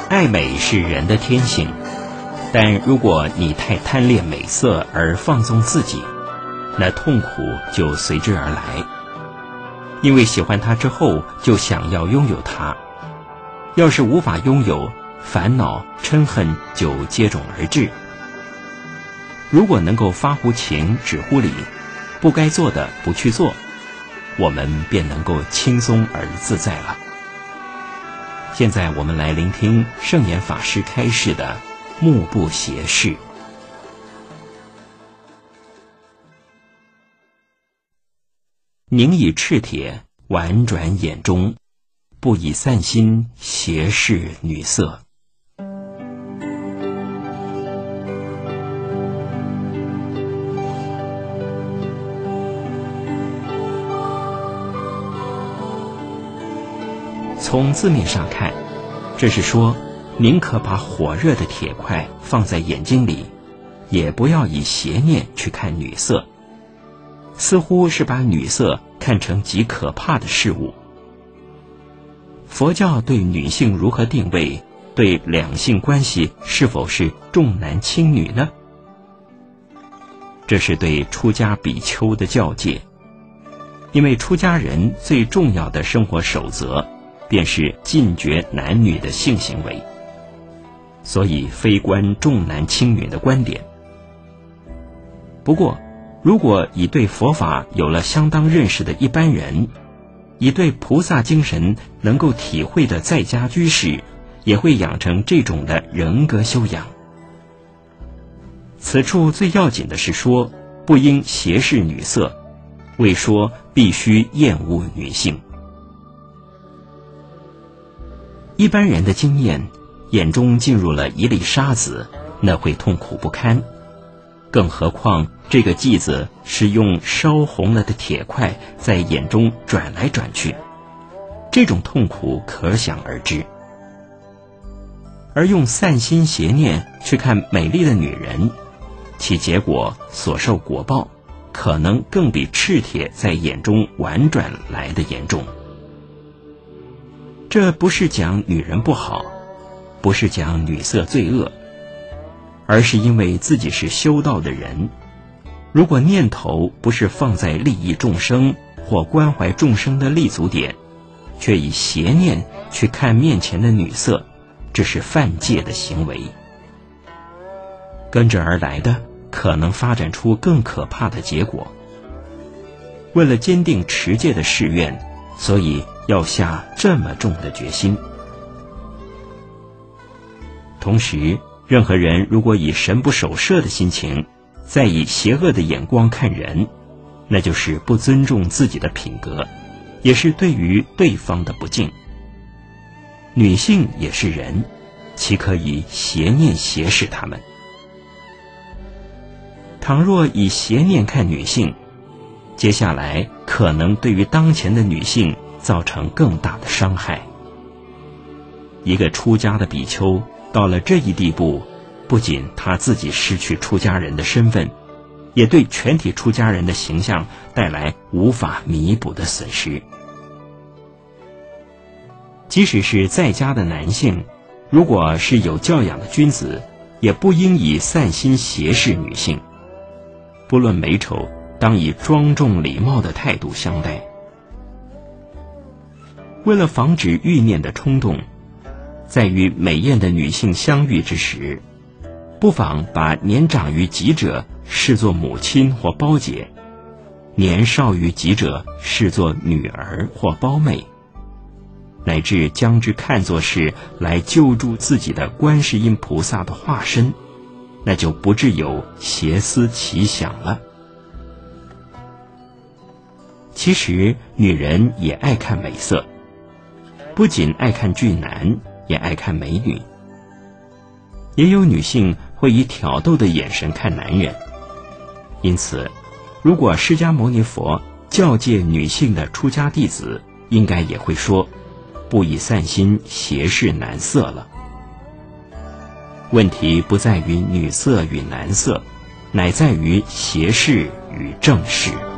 爱美是人的天性，但如果你太贪恋美色而放纵自己，那痛苦就随之而来。因为喜欢它之后就想要拥有它，要是无法拥有，烦恼嗔恨就接踵而至。如果能够发乎情止乎礼，不该做的不去做，我们便能够轻松而自在了。现在我们来聆听圣严法师开示的目不斜视。宁以赤铁婉转眼中，不以散心斜视女色。从字面上看，这是说宁可把火热的铁块放在眼睛里，也不要以邪念去看女色，似乎是把女色看成极可怕的事物。佛教对女性如何定位，对两性关系是否是重男轻女呢？这是对出家比丘的教戒，因为出家人最重要的生活守则便是禁绝男女的性行为，所以非关重男轻女的观点。不过如果以对佛法有了相当认识的一般人，以对菩萨精神能够体会的在家居士，也会养成这种的人格修养。此处最要紧的是说，不应斜视女色，未说必须厌恶女性。一般人的经验，眼中进入了一粒沙子，那会痛苦不堪。更何况这个剂子是用烧红了的铁块在眼中转来转去，这种痛苦可想而知。而用散心邪念去看美丽的女人，其结果所受果报可能更比赤铁在眼中婉转来的严重。这不是讲女人不好，不是讲女色罪恶，而是因为自己是修道的人，如果念头不是放在利益众生或关怀众生的立足点，却以邪念去看面前的女色，这是犯戒的行为。跟着而来的可能发展出更可怕的结果。为了坚定持戒的誓愿，所以要下这么重的决心。同时，任何人如果以神不守舍的心情，再以邪恶的眼光看人，那就是不尊重自己的品格，也是对于对方的不敬。女性也是人，岂可以邪念斜视她们？倘若以邪念看女性，接下来可能对于当前的女性造成更大的伤害。一个出家的比丘到了这一地步，不仅他自己失去出家人的身份，也对全体出家人的形象带来无法弥补的损失。即使是在家的男性，如果是有教养的君子，也不应以散心斜视女性，不论美丑，当以庄重礼貌的态度相待。为了防止欲念的冲动，在与美艳的女性相遇之时，不妨把年长于己者视作母亲或胞姐，年少于己者视作女儿或胞妹，乃至将之看作是来救助自己的观世音菩萨的化身，那就不致有邪思奇想了。其实女人也爱看美色，不仅爱看俊男，也爱看美女。也有女性会以挑逗的眼神看男人，因此如果释迦牟尼佛教诫女性的出家弟子，应该也会说不以散心斜视男色了。问题不在于女色与男色，乃在于斜视与正视。